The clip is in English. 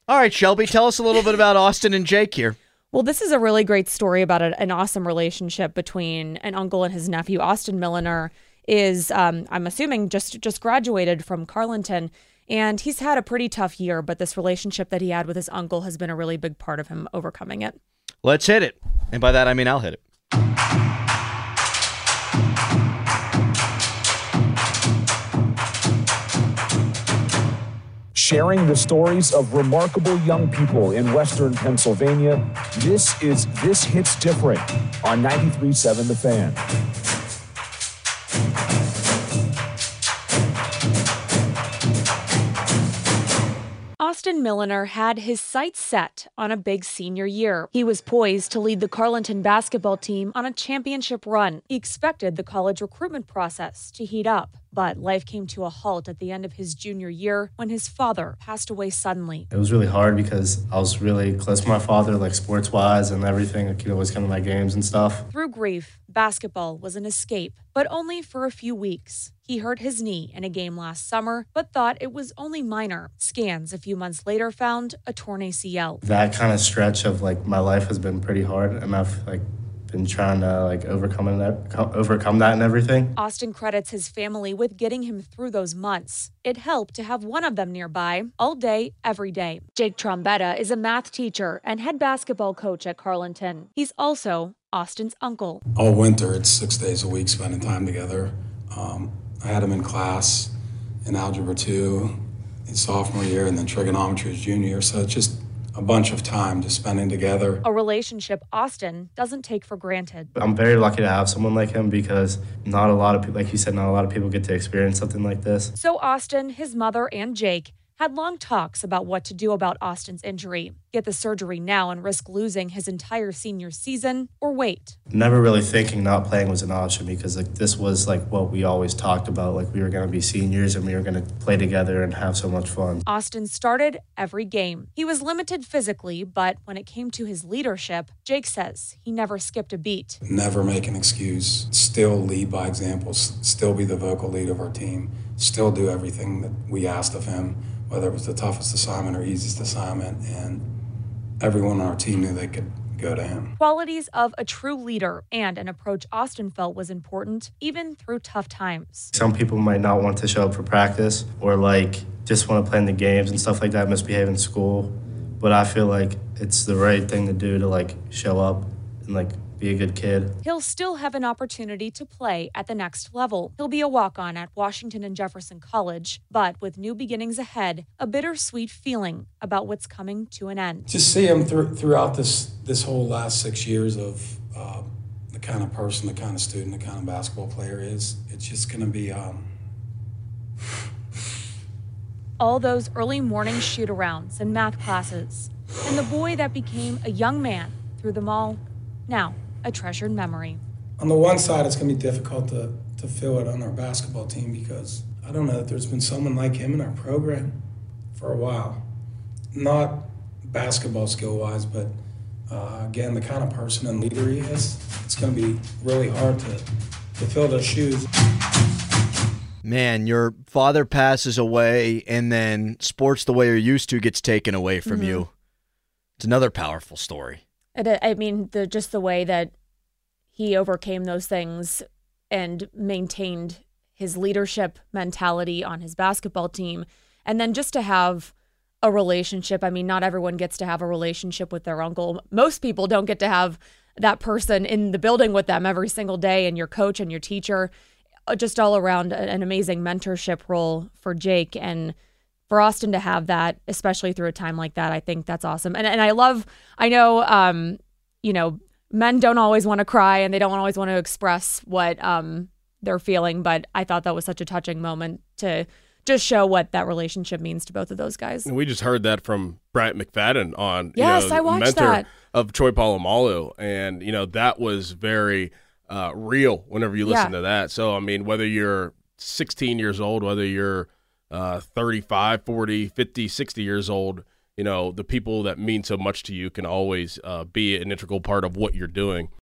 All right, Shelby, tell us a little bit about Austin and Jake here. Well, this is a really great story about an awesome relationship between an uncle and his nephew. Austin Milliner is, I'm assuming, just graduated from Carleton, and he's had a pretty tough year, but this relationship that he had with his uncle has been a really big part of him overcoming it. Let's hit it. And by that, I mean I'll hit it. Sharing the stories of remarkable young people in Western Pennsylvania, this hits different on 93.7 The Fan. Austin Milliner had his sights set on a big senior year. He was poised to lead the Carleton basketball team on a championship run. He expected the college recruitment process to heat up, but life came to a halt at the end of his junior year when his father passed away suddenly. It was really hard because I was really close to my father, like sports-wise and everything. Like, he'd always come to my games and stuff. Through grief, basketball was an escape, but only for a few weeks. He hurt his knee in a game last summer, but thought it was only minor. Scans a few months later found a torn ACL. That kind of stretch of my life has been pretty hard, and I've been trying to overcome that and everything. Austin credits his family with getting him through those months. It helped to have one of them nearby all day, every day. Jake Trombetta is a math teacher and head basketball coach at Carleton. He's also Austin's uncle. All winter, it's 6 days a week spending time together. I had him in class in Algebra 2 in sophomore year, and then trigonometry his junior year, so it's just a bunch of time just spending together. A relationship Austin doesn't take for granted. I'm very lucky to have someone like him because not a lot of people, like you said, not a lot of people get to experience something like this. So Austin, his mother, and Jake had long talks about what to do about Austin's injury. Get the surgery now and risk losing his entire senior season, or wait. Never really thinking not playing was an option because this was what we always talked about. We were going to be seniors and we were going to play together and have so much fun. Austin started every game. He was limited physically, but when it came to his leadership, Jake says he never skipped a beat. Never make an excuse. Still lead by example. Still be the vocal lead of our team. Still do everything that we asked of him, whether it was the toughest assignment or easiest assignment, and everyone on our team knew they could go to him. Qualities of a true leader and an approach Austin felt was important, even through tough times. Some people might not want to show up for practice or just want to play in the games and stuff like that, misbehave in school, but I feel like it's the right thing to do to show up and be a good kid. He'll still have an opportunity to play at the next level. He'll be a walk-on at Washington and Jefferson College, but with new beginnings ahead, a bittersweet feeling about what's coming to an end. Just see him throughout this whole last 6 years of the kind of person, the kind of student, the kind of basketball player is. It's just going to be... All those early morning shoot-arounds and math classes, and the boy that became a young man through them all, now a treasured memory. On the one side, it's going to be difficult to fill it on our basketball team because I don't know that there's been someone like him in our program for a while. Not basketball skill-wise, but again, the kind of person and leader he is, it's going to be really hard to fill those shoes. Man, your father passes away and then sports the way you're used to gets taken away from you. It's another powerful story. I mean, just the way that he overcame those things and maintained his leadership mentality on his basketball team. And then just to have a relationship. I mean, not everyone gets to have a relationship with their uncle. Most people don't get to have that person in the building with them every single day, and your coach and your teacher. Just all around an amazing mentorship role for Jake, and for Austin to have that, especially through a time like that, I think that's awesome. And I know, men don't always want to cry and they don't always want to express what they're feeling, but I thought that was such a touching moment to just show what that relationship means to both of those guys. And we just heard that from Bryant McFadden on, I watched mentor that. of Troy Polamalu, and that was very real whenever you listen to that. So, I mean, whether you're 16 years old, whether you're 35, 40, 50, 60 years old, the people that mean so much to you can always be an integral part of what you're doing.